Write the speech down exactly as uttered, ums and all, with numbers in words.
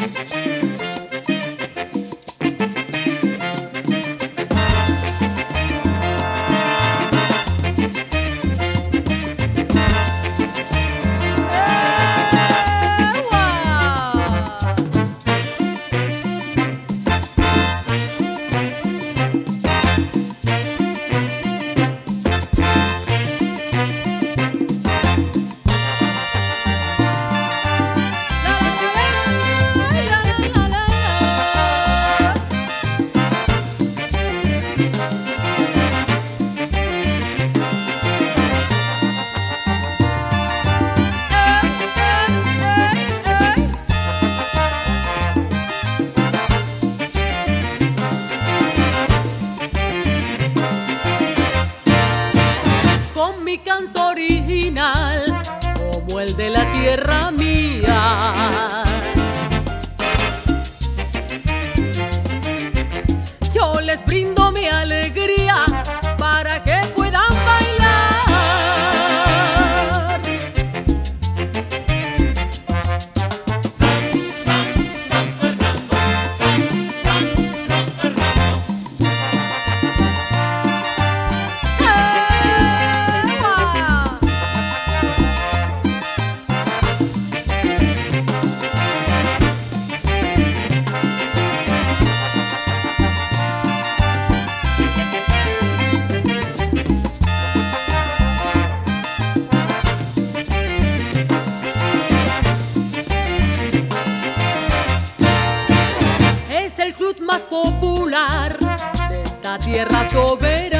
Mi canto original, como el de la tierra mía. Yo les brindo mi alegría para que puedan bailar. San, San, San Fernando, San, San, San Fernando. Es el club más popular de esta tierra soberana.